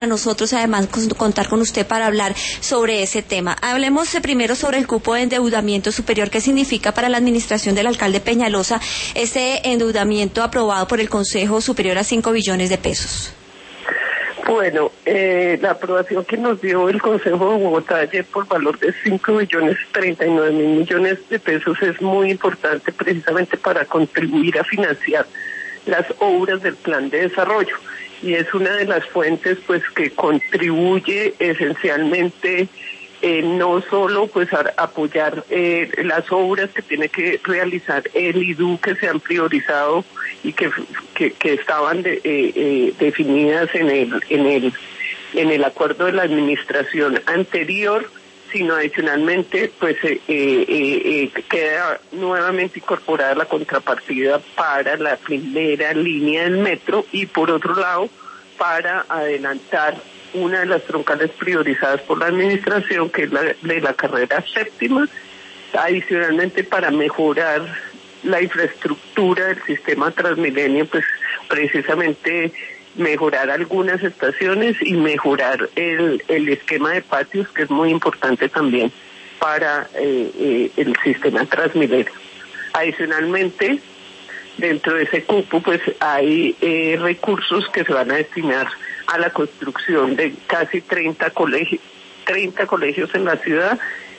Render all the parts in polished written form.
nosotros además contar con usted para hablar sobre ese tema. Hablemos primero sobre el cupo de endeudamiento superior. ¿Qué significa para la administración del alcalde Peñalosa ese endeudamiento aprobado por el Consejo superior a 5 billones de pesos? Bueno, la aprobación que nos dio el Consejo de Bogotá ayer por valor de 5.039.000.000 de pesos es muy importante precisamente para contribuir a financiar las obras del plan de desarrollo. Y es una de las fuentes pues que contribuye esencialmente no solo pues a apoyar las obras que tiene que realizar el IDU, que se han priorizado y que estaban definidas en el acuerdo de la administración anterior, sino adicionalmente pues queda nuevamente incorporada la contrapartida para la primera línea del metro y por otro lado para adelantar una de las troncales priorizadas por la administración, que es la de la carrera séptima, adicionalmente para mejorar la infraestructura del sistema Transmilenio, pues precisamente mejorar algunas estaciones y mejorar el esquema de patios, que es muy importante también para el sistema Transmilenio. Adicionalmente, dentro de ese cupo pues hay recursos que se van a destinar a la construcción de casi 30 colegios en la ciudad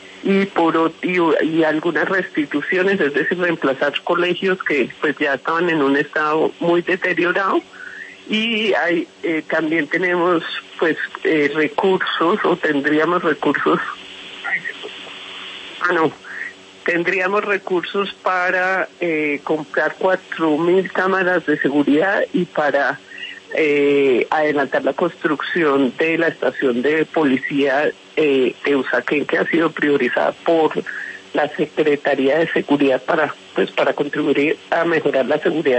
y algunas restituciones, es decir, reemplazar colegios que pues ya estaban en un estado muy deteriorado. Y también tenemos pues recursos, o tendríamos recursos para comprar 4.000 cámaras de seguridad y para adelantar la construcción de la estación de policía de Usaquén, que ha sido priorizada por la Secretaría de Seguridad para contribuir a mejorar la seguridad